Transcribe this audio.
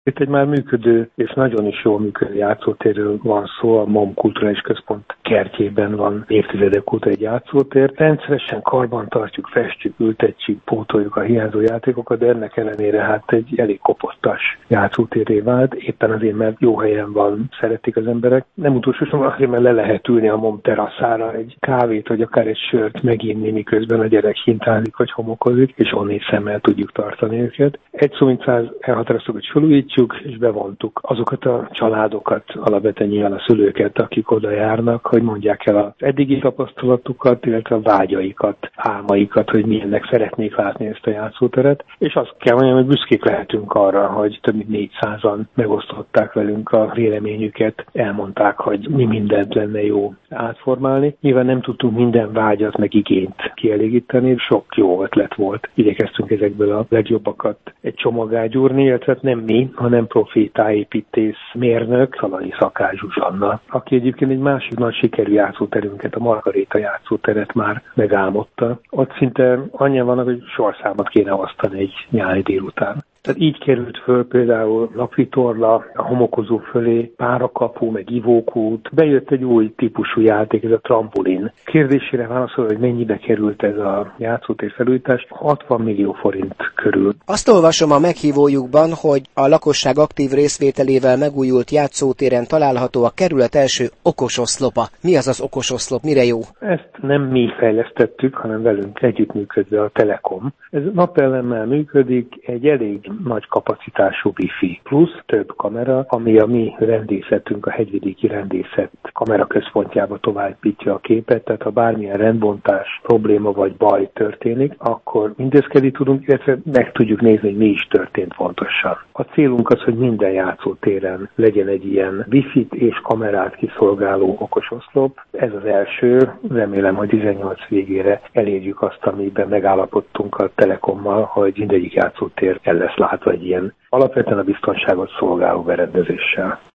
Itt egy már működő és nagyon is jól működő játszótérről van szó, a MOM Kulturális Központ kertjében van évtizedek óta egy játszótér. Rendszeresen karban tartjuk, festjük, ültetjük, pótoljuk a hiányzó játékokat, de ennek ellenére hát egy elég kopottas játszótérré vált, éppen azért, mert jó helyen van, szeretik az emberek. Nem utolsó sorban azért, mert le lehet ülni a MOM teraszára egy kávét, vagy akár egy sört meginni, miközben a gyerek hintázik vagy homokozik, és onnét szemmel tudjuk tartani őket. Egy szó mint száz elhatároztuk, hogy felújítjuk, és bevontuk azokat a családokat, alapvetően nyilván a szülőket, akik oda járnak, hogy mondják el az eddigi tapasztalatukat, illetve a vágyaikat, álmaikat, hogy milyennek szeretnék látni ezt a játszóteret. És azt kell mondjam, hogy büszkék lehetünk arra, hogy több mint 400-an megosztották velünk a véleményüket, elmondták, hogy mi mindent lenne jó átformálni. Nyilván nem tudtunk minden vágyat meg igényt kielégíteni, sok jó ötlet volt. Igyekeztünk ezekből a legjobbakat egy csomaggá gyúrni, illetve nem mi, hanem profi tájépítész mérnök, Szalai Szakály Zsuzsanna, aki egyébként egy másik nagy sikerű játszóterünket, a Margaréta játszóteret már megálmodta. Ott szinte annyian vannak, hogy sorszámot kéne osztani egy nyári délután. Tehát így került föl például napvitorla, a homokozó fölé, párakapu, meg ivókút. Bejött egy új típusú játék, ez a trampolin. Kérdésére válaszol, hogy mennyibe került ez a játszótér felújítás, 60 millió forint körül. Azt olvasom a meghívójukban, hogy a lakosság aktív részvételével megújult játszótéren található a kerület első okososzlopa. Mi az az okososzlop, mire jó? Ezt nem mi fejlesztettük, hanem velünk együttműködve a Telekom. Ez napellemmel működik, egy elég nagy kapacitású wifi, plusz több kamera, ami a mi rendészetünk, a hegyvidéki rendészet kameraközpontjába továbbítja a képet, tehát ha bármilyen rendbontás, probléma vagy baj történik, akkor intézkedni tudunk, illetve meg tudjuk nézni, hogy mi is történt pontosan. A célunk az, hogy minden játszótéren legyen egy ilyen wifi-t és kamerát kiszolgáló okososzlop. Ez az első, remélem, hogy 18 végére elérjük azt, amiben megállapodtunk a Telekommal, hogy mindegyik játszótér el lesz látva egy ilyen alapvetően a biztonságot szolgáló berendezéssel.